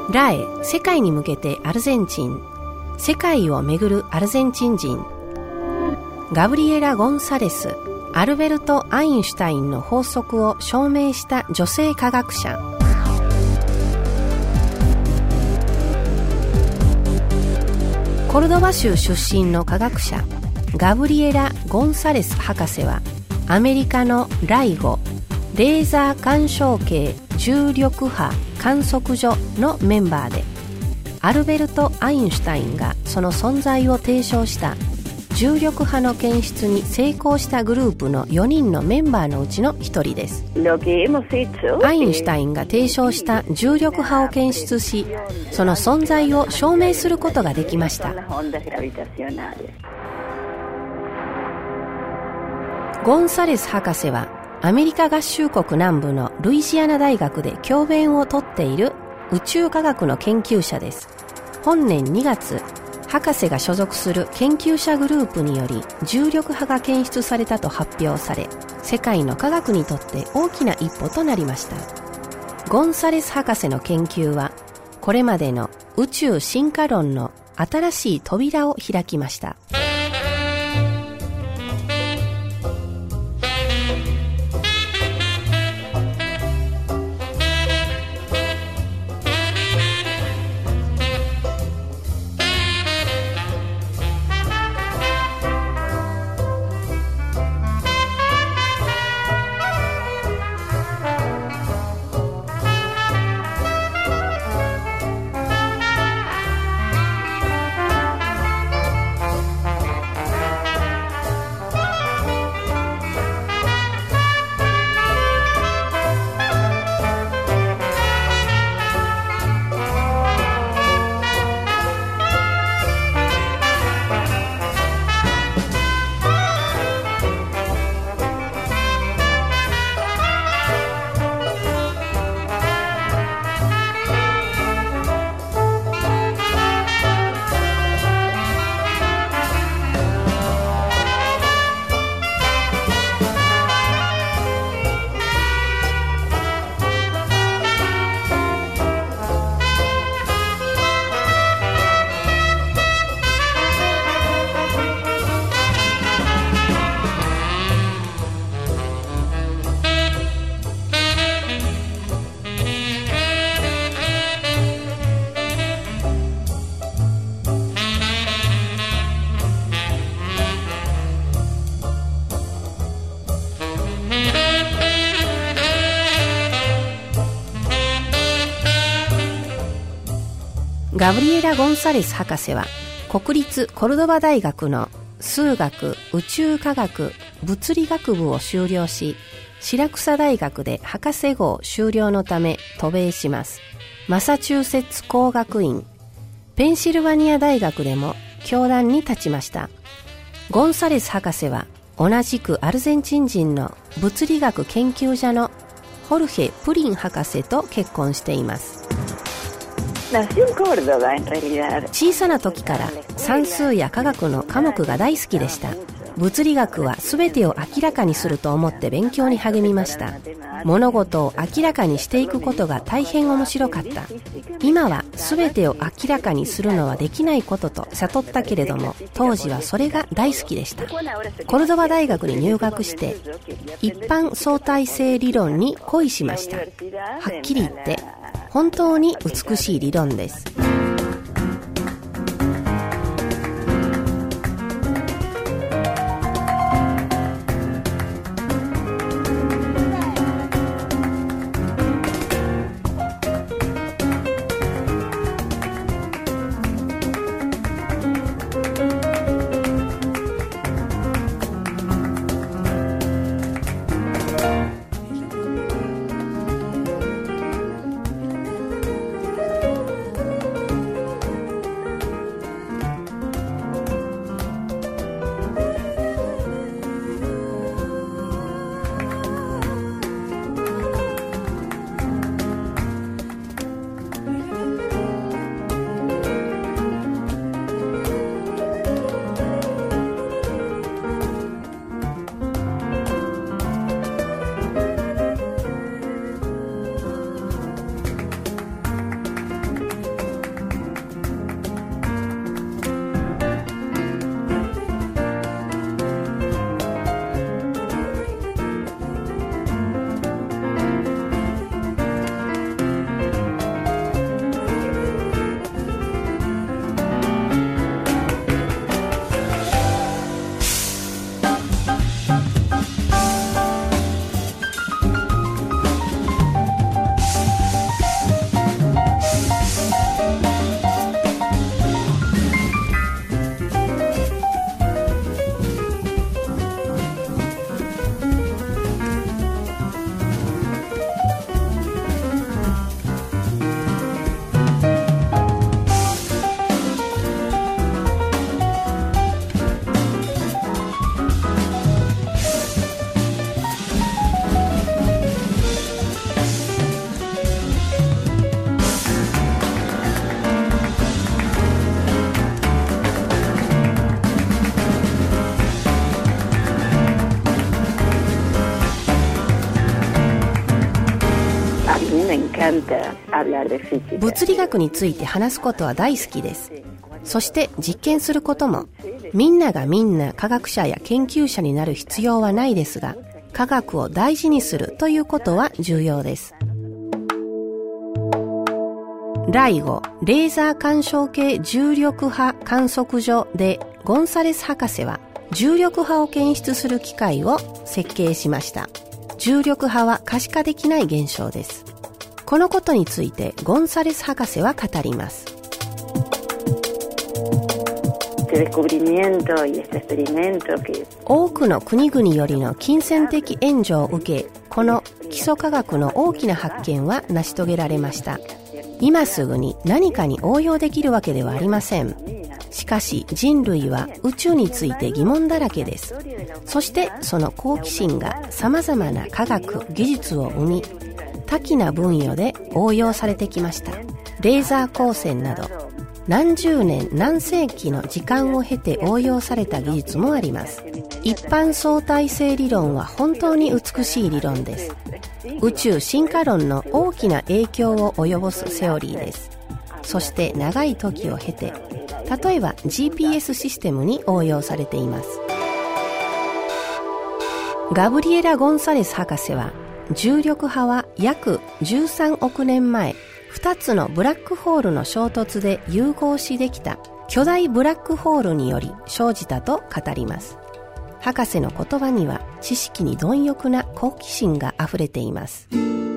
ラエ、世界に向けてアルゼンチン、世界をめぐるアルゼンチン人。ガブリエラ・ゴンサレス、アルベルト・アインシュタインの法則を証明した女性科学者。コルドバ州出身の科学者ガブリエラ・ゴンサレス博士は、アメリカのライゴレーザー干渉計重力波観測所のメンバーで、アルベルト・アインシュタインがその存在を提唱した重力波の検出に成功したグループの4人のメンバーのうちの1人です。アインシュタインが提唱した重力波を検出し、その存在を証明することができました。ゴンサレス博士はアメリカ合衆国南部のルイジアナ大学で教鞭をとっている宇宙科学の研究者です。本年2月、博士が所属する研究者グループにより重力波が検出されたと発表され、世界の科学にとって大きな一歩となりました。ゴンサレス博士の研究は、これまでの宇宙進化論の新しい扉を開きました。ガブリエラ・ゴンサレス博士は国立コルドバ大学の数学、宇宙科学、物理学部を修了し、白草大学で博士号修了のため渡米します。マサチューセッツ工学院、ペンシルバニア大学でも教壇に立ちました。ゴンサレス博士は同じくアルゼンチン人の物理学研究者のホルヘ・プリン博士と結婚しています。小さな時から算数や科学の科目が大好きでした。物理学は全てを明らかにすると思って勉強に励みました。物事を明らかにしていくことが大変面白かった。今は全てを明らかにするのはできないことと悟ったけれども、当時はそれが大好きでした。コルドバ大学に入学して一般相対性理論に恋しました。はっきり言って本当に美しい理論です。 物理学について話すことは大好きです。そして実験することも。みんながみんな科学者や研究者になる必要はないですが、科学を大事にするということは重要です。ライゴレーザー干渉計重力波観測所でゴンサレス博士は重力波を検出する機械を設計しました。重力波は可視化できない現象です。このことについてゴンサレス博士は語ります。多くの国々よりの金銭的援助を受け、この基礎科学の大きな発見は成し遂げられました。今すぐに何かに応用できるわけではありません。しかし人類は宇宙について疑問だらけです。そしてその好奇心が様々な科学技術を生み、多岐な分野で応用されてきました。レーザー光線など何十年何世紀の時間を経て応用された技術もあります。一般相対性理論は本当に美しい理論です。宇宙進化論の大きな影響を及ぼすセオリーです。そして長い時を経て、例えば GPS システムに応用されています。ガブリエラ・ゴンサレス博士は、重力波は約13億年前、2つのブラックホールの衝突で融合しできた巨大ブラックホールにより生じたと語ります。博士の言葉には知識に貪欲な好奇心があふれています。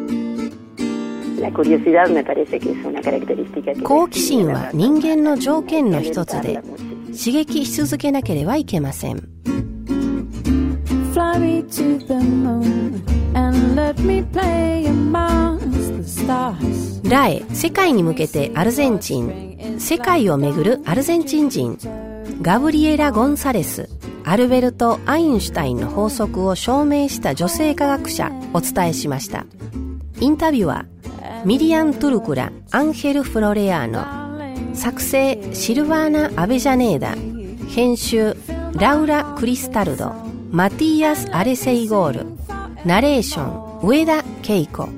好奇心は人間の条件の一つで、刺激し続けなければいけません。Fly me to the moon and let me play amongst the stars. ラエ、世界に向けてアルゼンチン。世界をめぐるアルゼンチン人。ガブリエラ・ゴンサレス。アルベルト・アインシュタインの法則を証明した女性科学者。お伝えしました。インタビュアー、ミリアン・トゥルクラ・アンヘル・フロレアーノ。作成、シルバーナ・アベジャネーダ。編集、ラウラ・クリスタルド。マティアス・アレセイゴール。ナレーション、上田恵子。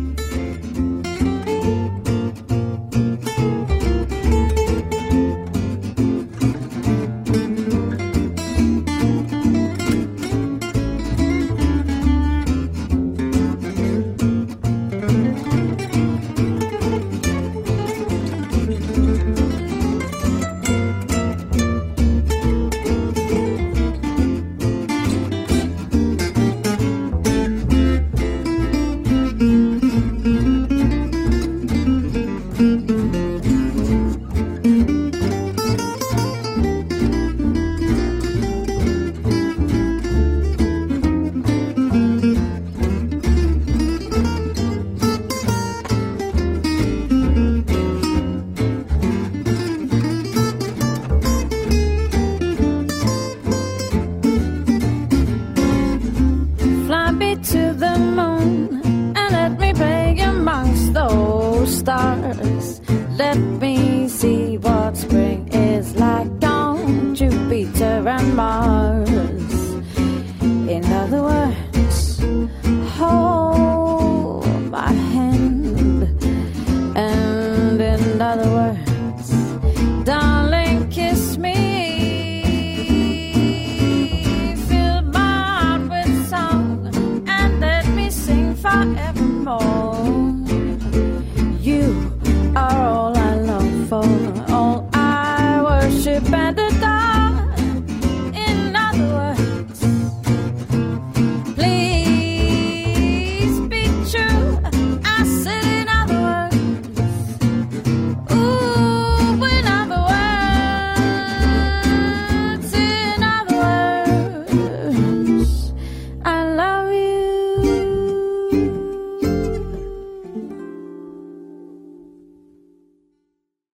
To the moon and let me play amongst those stars. Let me see what spring is like on Jupiter and Mars. In other words, hold my hand. And in other words, darling, kiss me. Fill my heart with song and let me sing forever.